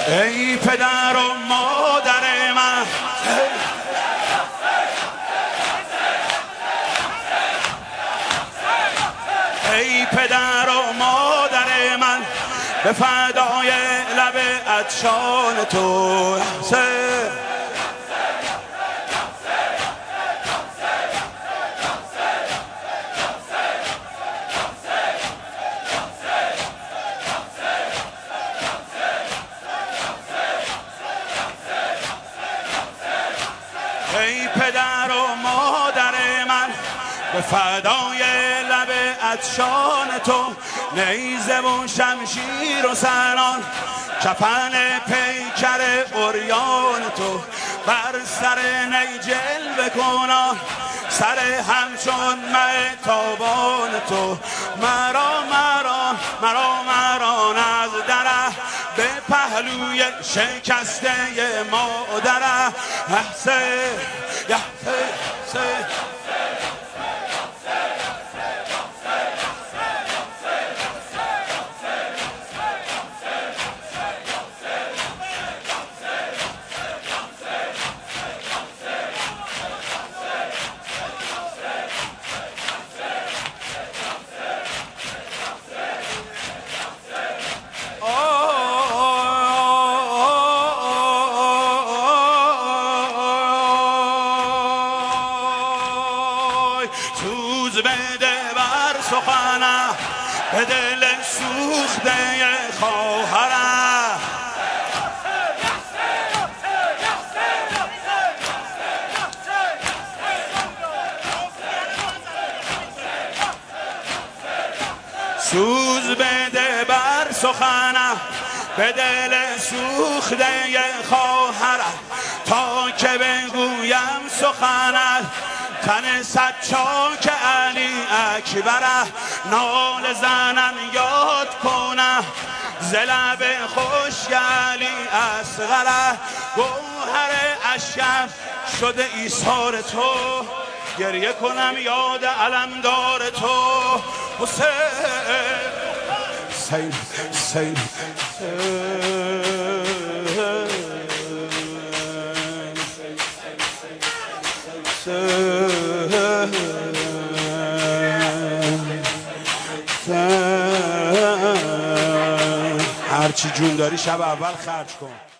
ای پدر و مادر من، ای پدر و مادر من، به فدای لب عطشان تو. ای پدر و مادر من، به فدای لب عطشان تو، نیزه و شمشیر و سنان، کفن پیکر عریان تو، بر سر نی جلوه کنان، سر همچون مه تابان تو. مران از دره، به پهلوی شکسته مادره. سوز بده بر سخنه، به دل سوخته خواهره. سوز بده بر سخنه، به دل سوخته خواهره، تا که بگویم سخنت، تن صد چاک علی اکبره. نال زنم یاد کنه، ز لب خشک علی اصغره. گوهر اشکم شده ایثار تو، گریه کنم یاد علمدار تو. حسین هرچی جون داری شب اول خرج کن.